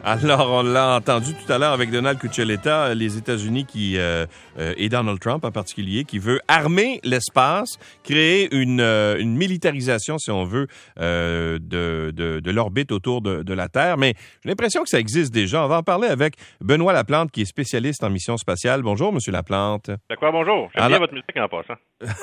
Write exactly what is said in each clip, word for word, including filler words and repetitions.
Alors, on l'a entendu tout à l'heure avec Donald Cuccioletta, les États-Unis qui euh, euh, et Donald Trump en particulier, qui veut armer l'espace, créer une, euh, une militarisation, si on veut, euh, de, de, de l'orbite autour de, de la Terre. Mais j'ai l'impression que ça existe déjà. On va en parler avec Benoît Laplante, qui est spécialiste en mission spatiale. Bonjour, Monsieur Laplante. C'est quoi, bonjour. J'aime Alors... bien votre musique en passant.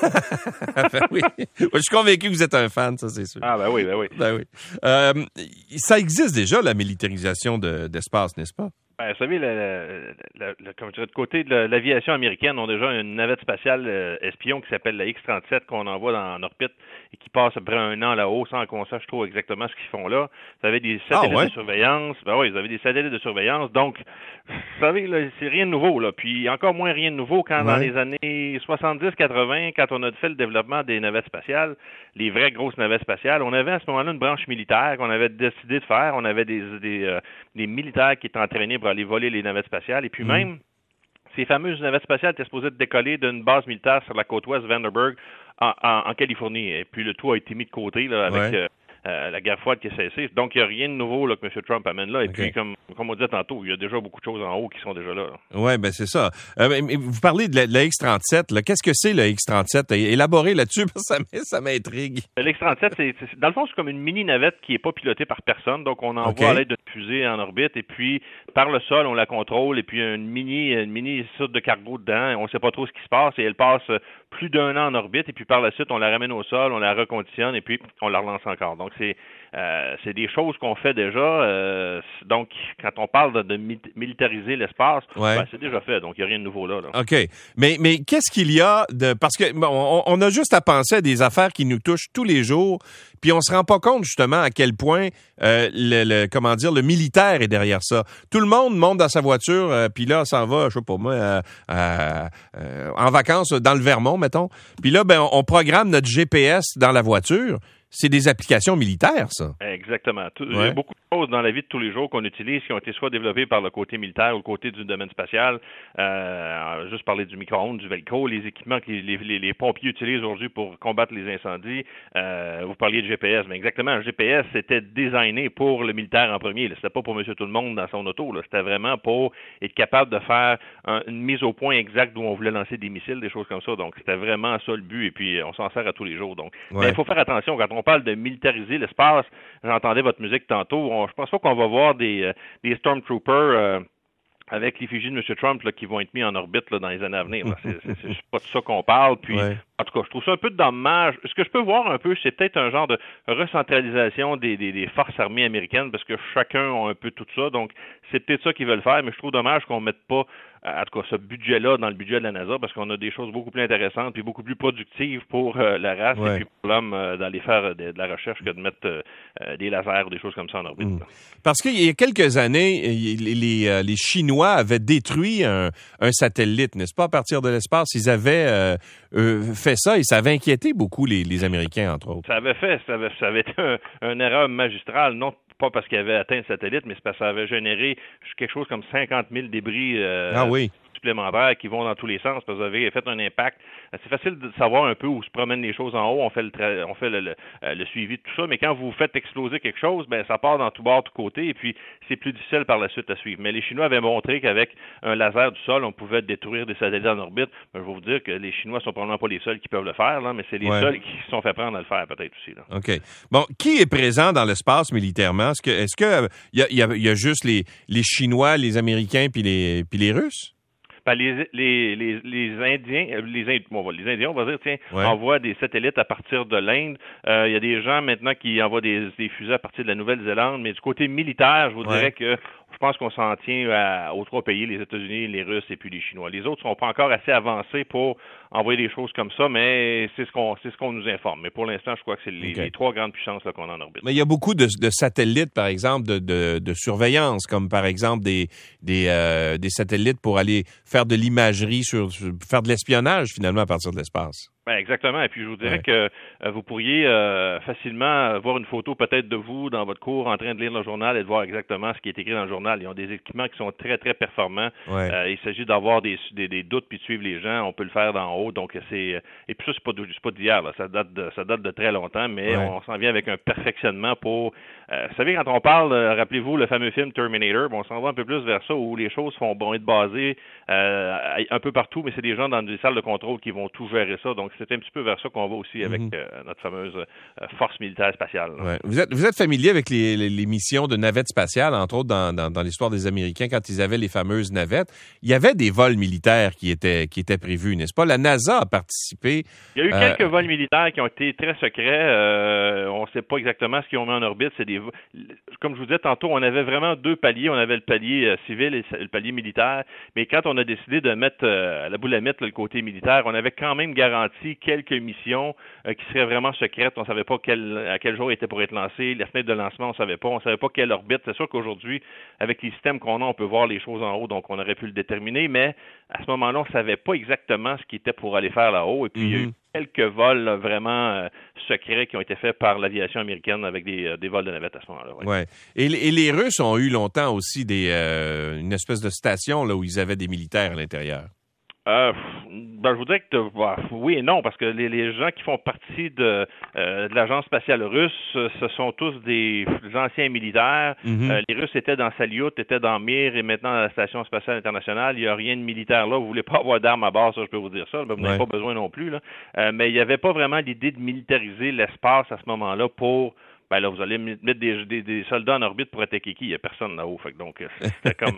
ben oui. Je suis convaincu que vous êtes un fan, ça, c'est sûr. Ah, ben oui, ben oui. Ben oui. Euh, ça existe déjà, la militarisation de, d'espace, n'est-ce pas? Ben, vous savez, le, le, le, le, comme je dirais, de côté de l'aviation américaine, on a déjà une navette spatiale euh, espion qui s'appelle la X trente-sept qu'on envoie dans, en orbite et qui passe à peu près un an là-haut sans qu'on sache trop exactement ce qu'ils font là. Vous avez des satellites ah, ouais? de surveillance. Ben oui, vous avez des satellites de surveillance. Donc, vous savez, là, c'est rien de nouveau, là. Puis encore moins rien de nouveau quand ouais. dans les années soixante-dix quatre-vingt, quand on a fait le développement des navettes spatiales, les vraies grosses navettes spatiales, on avait à ce moment-là une branche militaire qu'on avait décidé de faire. On avait des, des, euh, des militaires qui étaient entraînés pour aller voler les navettes spatiales. Et puis mmh. même, ces fameuses navettes spatiales étaient supposées décoller d'une base militaire sur la côte ouest, Vandenberg, en, en, en Californie. Et puis le tout a été mis de côté là, avec ouais. euh, euh, la guerre froide qui a cessé. Donc, il n'y a rien de nouveau là, que M. Trump amène là. Et okay. puis, comme, comme on disait tantôt, il y a déjà beaucoup de choses en haut qui sont déjà là. Oui, bien, c'est ça. Euh, mais vous parlez de la, de la X trente-sept. Là. Qu'est-ce que c'est, le X trente-sept? Élaborez là-dessus, parce que ça, ça m'intrigue. L'X trente-sept, c'est, c'est, dans le fond, c'est comme une mini-navette qui n'est pas pilotée par personne. Donc, on envoie okay. à l'aide d'une fusée en orbite. Et puis, par le sol, on la contrôle. Et puis, une mini, une mini soute de cargo dedans. On ne sait pas trop ce qui se passe. Et elle passe plus d'un an en orbite. Et puis, par la suite, on la ramène au sol, on la reconditionne. Et puis, on la relance encore. Donc, c'est... Euh, c'est des choses qu'on fait déjà. Euh, donc, quand on parle de, de militariser l'espace, ouais. ben, c'est déjà fait. Donc, il n'y a rien de nouveau là, là. OK. Mais, mais qu'est-ce qu'il y a de... Parce que bon, on, on a juste à penser à des affaires qui nous touchent tous les jours, puis on se rend pas compte, justement, à quel point euh, le, le, comment dire, le militaire est derrière ça. Tout le monde monte dans sa voiture, euh, puis là, s'en va, je sais pas moi, euh, euh, euh, en vacances dans le Vermont, mettons. Puis là, ben, on, on programme notre G P S dans la voiture. C'est des applications militaires, ça. Exactement. Tout, ouais. Il y a beaucoup de choses dans la vie de tous les jours qu'on utilise qui ont été soit développées par le côté militaire ou le côté du domaine spatial. Euh, juste parler du micro-ondes, du velcro, les équipements que les, les, les pompiers utilisent aujourd'hui pour combattre les incendies. Euh, vous parliez de G P S, mais exactement, le G P S, c'était designé pour le militaire en premier. Là. C'était pas pour monsieur tout le monde dans son auto. Là. C'était vraiment pour être capable de faire un, une mise au point exacte d'où on voulait lancer des missiles, des choses comme ça. Donc, c'était vraiment ça le but. Et puis, on s'en sert à tous les jours. Donc, ouais. Mais il faut faire attention quand on On parle de militariser l'espace. J'entendais votre musique tantôt. On, je pense pas qu'on va voir des, euh, des Stormtroopers euh, avec l'effigie de M. Trump là, qui vont être mis en orbite là, dans les années à venir. Là. C'est, c'est, c'est pas de ça qu'on parle. Puis, ouais. En tout cas, je trouve ça un peu dommage. Ce que je peux voir un peu, c'est peut-être un genre de recentralisation des, des, des forces armées américaines parce que chacun a un peu tout ça. Donc, c'est peut-être ça qu'ils veulent faire, mais je trouve dommage qu'on ne mette pas, en tout cas, ce budget-là dans le budget de la NASA parce qu'on a des choses beaucoup plus intéressantes puis beaucoup plus productives pour euh, la race ouais. et puis pour l'homme euh, d'aller faire de, de la recherche que de mettre euh, des lasers ou des choses comme ça en orbite. Mmh. Parce qu'il y a quelques années, les, les, les Chinois avaient détruit un, un satellite, n'est-ce pas, à partir de l'espace. Ils avaient euh, euh, fait ça et ça avait inquiété beaucoup les, les Américains, entre autres. Ça avait fait, ça avait, ça avait été un, une erreur magistrale, non pas parce qu'il avait atteint le satellite, mais c'est parce que ça avait généré quelque chose comme cinquante mille débris euh, ah oui. supplémentaires qui vont dans tous les sens parce que vous avez fait un impact. C'est facile de savoir un peu où se promènent les choses en haut, on fait le tra- on fait le, le, le suivi de tout ça, mais quand vous faites exploser quelque chose, ben ça part dans tout bord, tout côté, et puis c'est plus difficile par la suite à suivre. Mais les Chinois avaient montré qu'avec un laser du sol, on pouvait détruire des satellites en orbite. Ben, je vais vous dire que les Chinois sont probablement pas les seuls qui peuvent le faire, là, mais c'est les ouais. seuls qui se sont fait prendre à le faire peut-être aussi. Là. OK. Bon, qui est présent dans l'espace militairement? Est-ce que est-ce que il y a, y, a, y a juste les, les Chinois, les Américains puis les puis les Russes? Ben, les, les, les, les Indiens, les, Ind... bon, les Indiens, on va dire, tiens, ouais. envoient des satellites à partir de l'Inde. Il euh, y a des gens maintenant qui envoient des, des fusées à partir de la Nouvelle-Zélande, mais du côté militaire, je vous ouais. dirais que je pense qu'on s'en tient à, aux trois pays, les États-Unis, les Russes et puis les Chinois. Les autres sont pas encore assez avancés pour envoyer des choses comme ça, mais c'est ce qu'on c'est ce qu'on nous informe. Mais pour l'instant, je crois que c'est les, okay. les trois grandes puissances là, qu'on a en orbite. Mais il y a beaucoup de, de satellites, par exemple, de, de, de surveillance, comme par exemple des des, euh, des satellites pour aller faire de l'imagerie, sur, sur faire de l'espionnage finalement à partir de l'espace. Ben exactement. Et puis je vous dirais ouais. que euh, vous pourriez euh, facilement voir une photo peut-être de vous dans votre cours en train de lire le journal et de voir exactement ce qui est écrit dans le journal. Ils ont des équipements qui sont très, très performants. Ouais. Euh, il s'agit d'avoir des, des, des doutes puis de suivre les gens. On peut le faire d'en haut. Donc, c'est et puis ça, c'est pas, c'est pas d'hier, là. Ça date de, ça date de très longtemps, mais ouais. on s'en vient avec un perfectionnement pour... Euh, vous savez, quand on parle, euh, rappelez-vous, le fameux film Terminator, bon, on s'en va un peu plus vers ça, où les choses vont bon, être basées euh, un peu partout, mais c'est des gens dans des salles de contrôle qui vont tout gérer ça. Donc, c'est un petit peu vers ça qu'on va aussi avec mm-hmm. euh, notre fameuse euh, force militaire spatiale. Ouais. Vous êtes, vous êtes familier avec les, les, les missions de navettes spatiales, entre autres dans, dans, dans l'histoire des Américains, quand ils avaient les fameuses navettes. Il y avait des vols militaires qui étaient, qui étaient prévus, n'est-ce pas? La NASA a participé. Il y a eu euh... quelques vols militaires qui ont été très secrets. Euh, on ne sait pas exactement ce qu'ils ont mis en orbite. C'est des, comme je vous disais tantôt, on avait vraiment deux paliers. On avait le palier euh, civil et le palier militaire. Mais quand on a décidé de mettre euh, à la boule à mettre le côté militaire, on avait quand même garanti quelques missions euh, qui seraient vraiment secrètes. On ne savait pas quel, à quel jour était pour être lancé. La fenêtre de lancement, on ne savait pas. On ne savait pas quelle orbite. C'est sûr qu'aujourd'hui, avec les systèmes qu'on a, on peut voir les choses en haut, donc on aurait pu le déterminer. Mais à ce moment-là, on ne savait pas exactement ce qui était pour aller faire là-haut. Et puis, mm-hmm. il y a eu quelques vols là, vraiment euh, secrets qui ont été faits par l'aviation américaine avec des, euh, des vols de navettes à ce moment-là. Oui. Ouais. Et, et les Russes ont eu longtemps aussi des, euh, une espèce de station là, où ils avaient des militaires à l'intérieur. Euh, ben, je vous dirais que bah, oui et non, parce que les, les gens qui font partie de, euh, de l'agence spatiale russe, ce sont tous des, des anciens militaires. Mm-hmm. Euh, les Russes étaient dans Salyut, étaient dans Mir et maintenant à la Station spatiale internationale. Il n'y a rien de militaire là. Vous ne voulez pas avoir d'armes à bord, ça je peux vous dire ça. Ben, vous n'avez ouais. pas besoin non plus. Là. Euh, mais il n'y avait pas vraiment l'idée de militariser l'espace à ce moment-là pour... Ben là, vous allez mettre des, des, des soldats en orbite pour attaquer qui? Il n'y a personne là-haut. Fait que donc, c'était comme...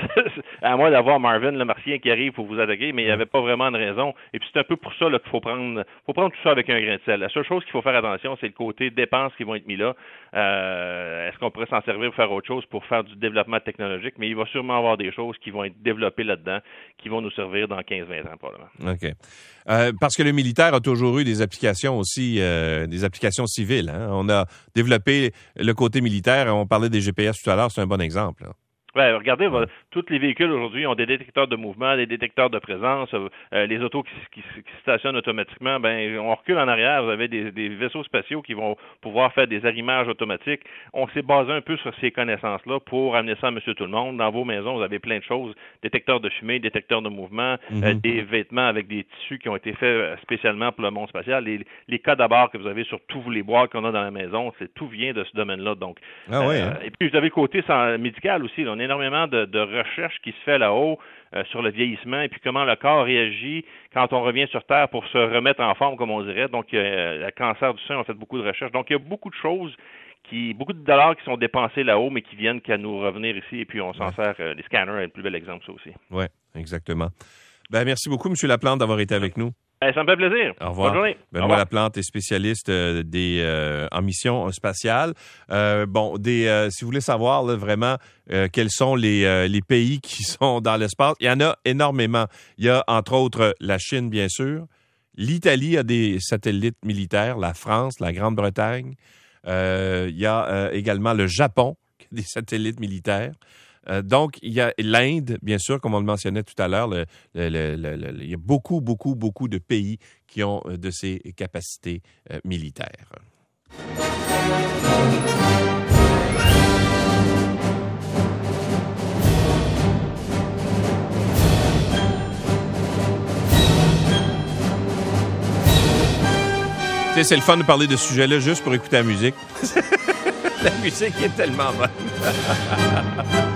à moins d'avoir Marvin, le martien, qui arrive pour vous attaquer, mais il n'y avait pas vraiment de raison. Et puis, c'est un peu pour ça là, qu'il faut prendre faut prendre tout ça avec un grain de sel. La seule chose qu'il faut faire attention, c'est le côté dépenses qui vont être mis là. Euh, est-ce qu'on pourrait s'en servir pour faire autre chose, pour faire du développement technologique? Mais il va sûrement avoir des choses qui vont être développées là-dedans, qui vont nous servir dans quinze vingt ans, probablement. OK. Euh, parce que le militaire a toujours eu des applications aussi, euh, des applications civiles. Hein? On a développer le côté militaire. On parlait des G P S tout à l'heure, c'est un bon exemple. Là. Ouais, regardez, ouais. tous les véhicules aujourd'hui ont des détecteurs de mouvement, des détecteurs de présence. Euh, les autos qui, qui, qui stationnent automatiquement, ben on recule en arrière. Vous avez des, des vaisseaux spatiaux qui vont pouvoir faire des arrimages automatiques. On s'est basé un peu sur ces connaissances-là pour amener ça à Monsieur Tout-le-Monde. Dans vos maisons, vous avez plein de choses. Détecteurs de fumée, détecteurs de mouvement, mm-hmm. euh, des vêtements avec des tissus qui ont été faits spécialement pour le monde spatial. Les, les codes à barre que vous avez sur tous les boîtes qu'on a dans la maison, c'est tout vient de ce domaine-là. Donc, ah, euh, ouais, hein? Et puis vous avez le côté sans, médical aussi. Là, on a énormément de, de recherche qui se fait là-haut euh, sur le vieillissement et puis comment le corps réagit quand on revient sur Terre pour se remettre en forme, comme on dirait. Donc, euh, le cancer du sein, on fait beaucoup de recherches. Donc, il y a beaucoup de choses, qui, beaucoup de dollars qui sont dépensés là-haut, mais qui viennent qu'à nous revenir ici. Et puis, on s'en ouais. sert. Euh, les scanners est le plus bel exemple, ça aussi. Oui, exactement. Ben, merci beaucoup, M. Laplante, d'avoir été avec nous. Eh, ça me fait plaisir. Au revoir. Bonne journée. Benoît Laplante est spécialiste euh, des euh, en mission spatiale. Euh, bon, des euh, si vous voulez savoir là, vraiment euh, quels sont les euh, les pays qui sont dans l'espace, il y en a énormément. Il y a entre autres la Chine, bien sûr. L'Italie a des satellites militaires, la France, la Grande-Bretagne. Euh, il y a euh, également le Japon qui a des satellites militaires. Euh, donc, il y a l'Inde, bien sûr, comme on le mentionnait tout à l'heure. Le, le, le, le, le, il y a beaucoup, beaucoup, beaucoup de pays qui ont de ces capacités euh, militaires. Tu sais, c'est le fun de parler de ce sujet-là juste pour écouter la musique. La musique est tellement bonne.